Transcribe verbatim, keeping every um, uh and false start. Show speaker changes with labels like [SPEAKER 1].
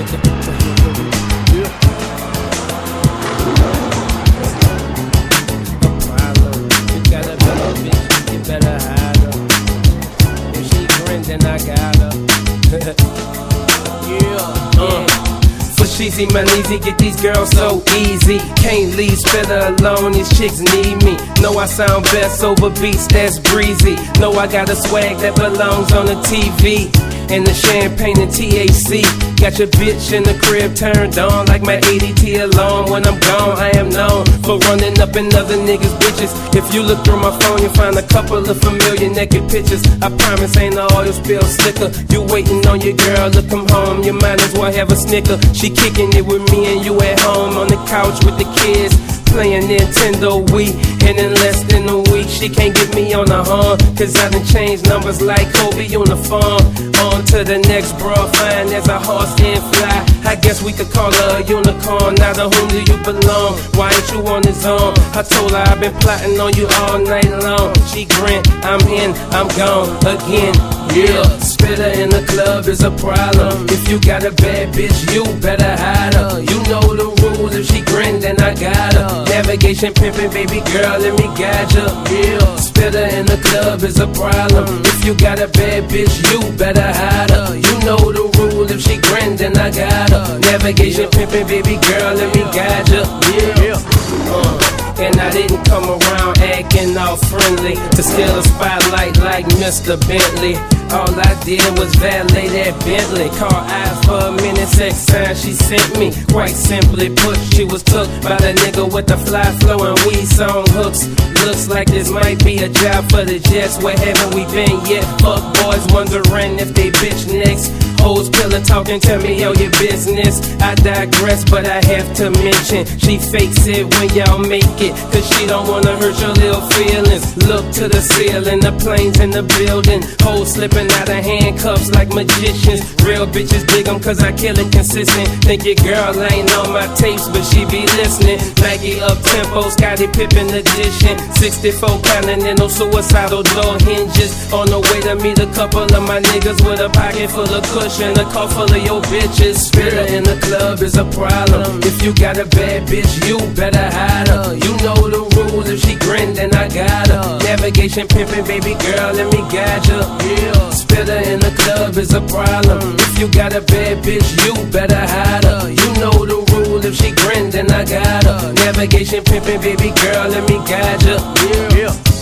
[SPEAKER 1] Then I got her. yeah, uh. For Sheezy, man, easy, get these girls so easy. Can't leave, Spitta alone, these chicks need me. Know I sound best over beats that's breezy. Know I got a swag that belongs on the T V. And the champagne and T H C. Got your bitch in the crib turned on like my A D T alarm. When I'm gone, I am known for running up in other niggas' bitches. If you look through my phone, you'll find a couple of familiar naked pictures. I promise ain't no oil spill slicker. You waiting on your girl to come home, you might as well have a snicker. She kicking it with me and you at home on the couch with the kids, playing Nintendo Wii. And in less than a week, she can't get me on the horn, cause I done changed numbers like Kobe uniform. On to the next broad, fine as a horse and fly. I guess we could call her a unicorn. Now to whom do you belong? Why ain't you on his own? I told her I've been plotting on you all night long. She grinned, I'm in, I'm gone again. Yeah, Spitta in the club is a problem. If you got a bad bitch, you better hide her. You know the rules, if she grinned, then I got her. Navigation pimpin', baby girl, let me guide ya. Yeah, Spitta in the club is a problem. If you got a bad bitch, you better hide her. You know the rule, if she grinned, then I got her. Navigation pimpin', baby girl, let me guide ya. Yeah, uh. And I didn't come around acting all friendly to steal a spotlight like Mister Bentley. All I did was valet that Bentley. Caught eyes for a minute, sex sign she sent me. Quite simply put, she was took by the nigga with the fly flow and weed song hooks. Looks like this might be a job for the Jets. Where haven't we been yet? Fuck boys wondering if they bitch next. Hoes pillar talking, tell me all your business. I digress, but I have to mention she fakes it when y'all make it, cause she don't wanna hurt your little feelings. Look to the ceiling, the planes in the building. Hoes slipping out of handcuffs like magicians. Real bitches dig them cause I kill it consistent. Think your girl ain't on my tapes, but she be listening. Nike up tempo, Scottie Pippen edition. Sixty-four Continental, suicidal door hinges. On the way to meet a couple of my niggas with a pocket full of cushion. And a car full of your bitches. Spitta in the club is a problem. If you got a bad bitch, you better hide her. You know the rules, if she grinned, then I got her. Navigation pimpin', baby girl, let me guide ya. Yeah, Spitta in the club is a problem. If you got a bad bitch, you better hide her. You know the rule, if she grinned, then I got her. Navigation pimpin', baby girl, let me guide ya. Yeah.